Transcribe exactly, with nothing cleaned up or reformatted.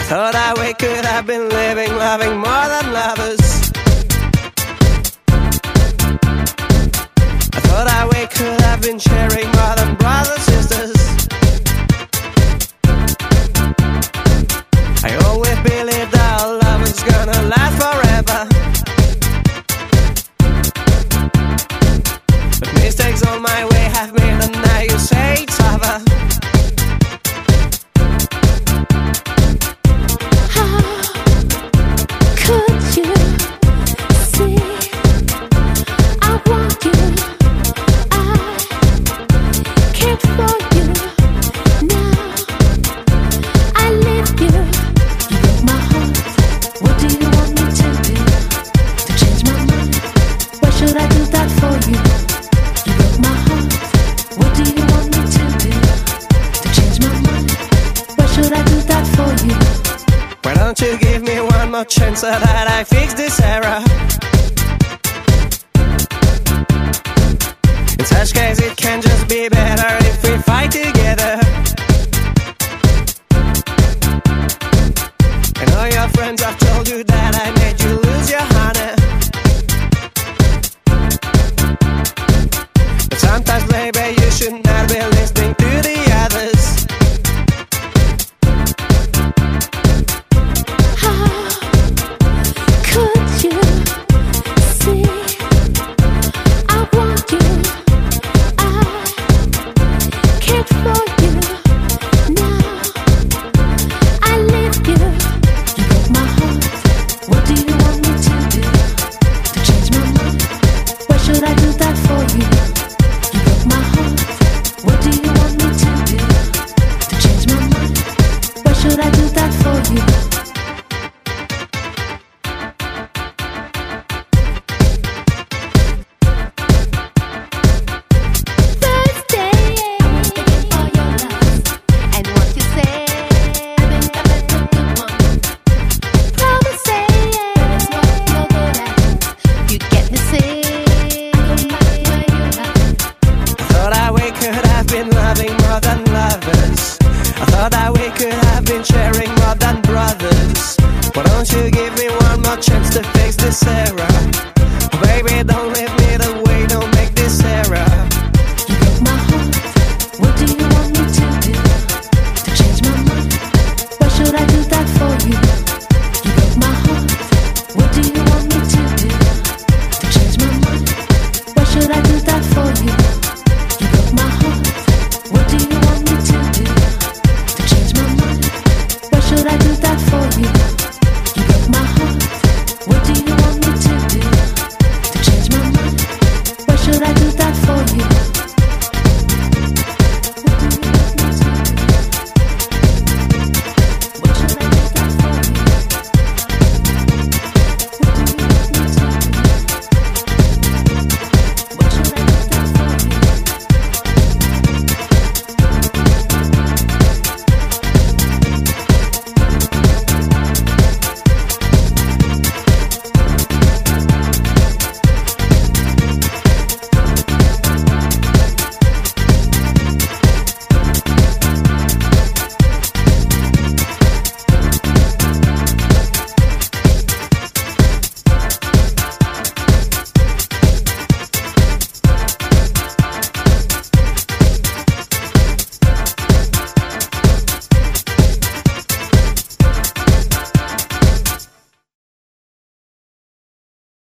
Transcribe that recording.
Thought that we could have been living, loving more than lovers. I thought that we could have been sharing more than brothers, sisters. I always believed our love was gonna last forever, but mistakes on my way have made, and now you say it's over. Why don't you give me one more chance so that I fix this error? In such case it can just be better if we fight together. I know your friends have told you that I made you lose your honor, but sometimes baby you should not be listening to the others. Should I do that for you?